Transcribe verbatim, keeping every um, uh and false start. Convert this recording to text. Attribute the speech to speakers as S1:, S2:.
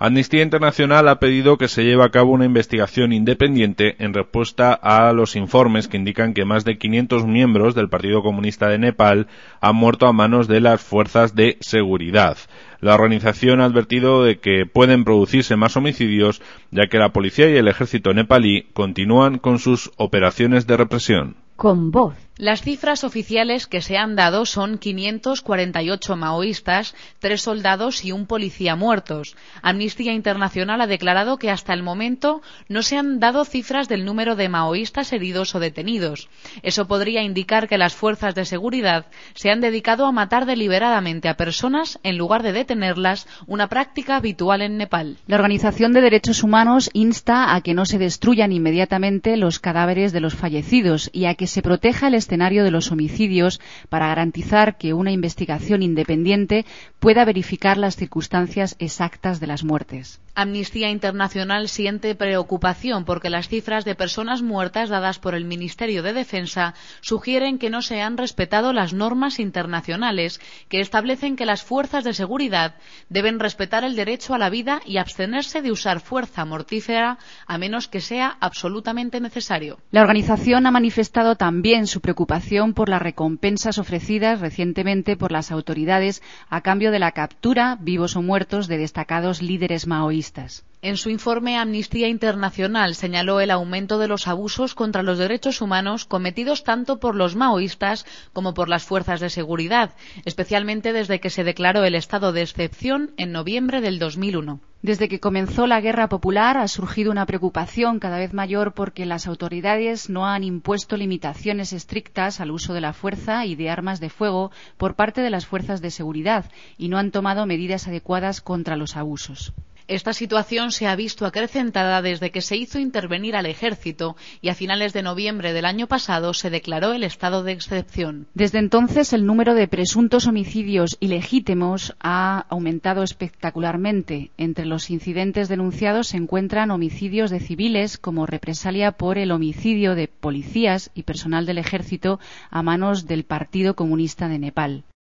S1: Amnistía Internacional ha pedido que se lleve a cabo una investigación independiente en respuesta a los informes que indican que más de quinientos miembros del Partido Comunista de Nepal han muerto a manos de las fuerzas de seguridad. La organización ha advertido de que pueden producirse más homicidios, ya que la policía y el ejército nepalí continúan con sus operaciones de represión.
S2: Con voz.
S3: Las cifras oficiales que se han dado son quinientos cuarenta y ocho maoístas, tres soldados y un policía muertos. Amnistía Internacional ha declarado que hasta el momento no se han dado cifras del número de maoístas heridos o detenidos. Eso podría indicar que las fuerzas de seguridad se han dedicado a matar deliberadamente a personas en lugar de detenerlas, una práctica habitual en Nepal.
S2: La Organización de Derechos Humanos insta a que no se destruyan inmediatamente los cadáveres de los fallecidos y a que se proteja el escenario de los homicidios para garantizar que una investigación independiente pueda verificar las circunstancias exactas de las muertes.
S3: Amnistía Internacional siente preocupación porque las cifras de personas muertas dadas por el Ministerio de Defensa sugieren que no se han respetado las normas internacionales que establecen que las fuerzas de seguridad deben respetar el derecho a la vida y abstenerse de usar fuerza mortífera a menos que sea absolutamente necesario.
S2: La organización ha manifestado también su preocupación por las recompensas ofrecidas recientemente por las autoridades a cambio de la captura, vivos o muertos, de destacados líderes maoístas.
S3: En su informe, Amnistía Internacional señaló el aumento de los abusos contra los derechos humanos cometidos tanto por los maoístas como por las fuerzas de seguridad, especialmente desde que se declaró el estado de excepción en noviembre del dos mil uno.
S2: Desde que comenzó la guerra popular ha surgido una preocupación cada vez mayor porque las autoridades no han impuesto limitaciones estrictas al uso de la fuerza y de armas de fuego por parte de las fuerzas de seguridad y no han tomado medidas adecuadas contra los abusos.
S3: Esta situación se ha visto acrecentada desde que se hizo intervenir al ejército y a finales de noviembre del año pasado se declaró el estado de excepción.
S2: Desde entonces el número de presuntos homicidios ilegítimos ha aumentado espectacularmente. Entre los incidentes denunciados se encuentran homicidios de civiles como represalia por el homicidio de policías y personal del ejército a manos del Partido Comunista de Nepal.